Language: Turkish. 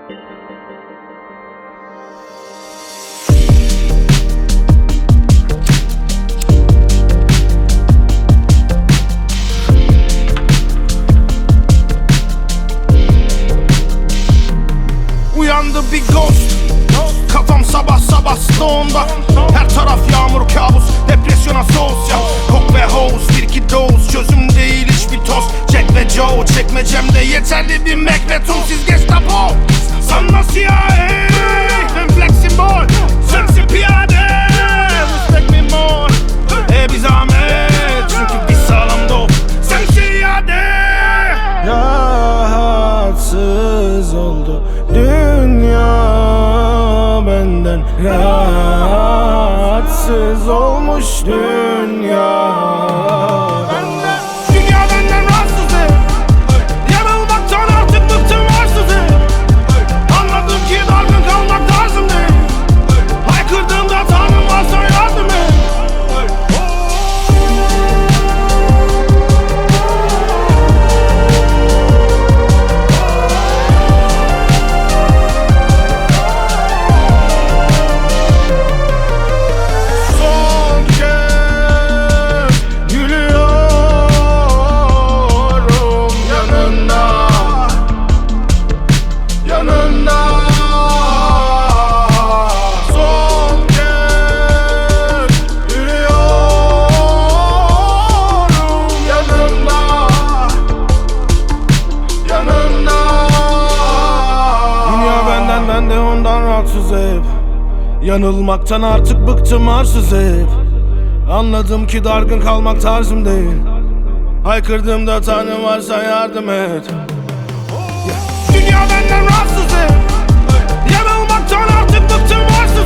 Uyandı bir ghost, kafam sabah sabah stone'da. Her taraf yağmur, kabus, depresyona sos ya. Kok ve hose, bir iki doz, çözüm değil hiçbir toz. Jack ve Joe, çekmecemde yeterli bir Mac ve Siz Gestapo, sanma CIA. Ben flexible, sensin piyade. Respect me more, bir zahmet. Çünkü biz sağlam dop, sensin iade. Rahatsız oldu dünya benden, rahatsız olmuş dünya benden. Dünya benden rahatsız yanılmaktan artık bıktım arsız. Anladım ki dargın kalmak tarzım değil. Haykırdığımda Tanrım varsa yardım et. Ben de ondan rahatsız hep. Yanılmaktan artık bıktım arsız hep. Anladım ki dargın kalmak tarzım değil. Haykırdığımda Tanrım varsa yardım et. Dünya benden rahatsız yanılmaktan artık bıktım arsız.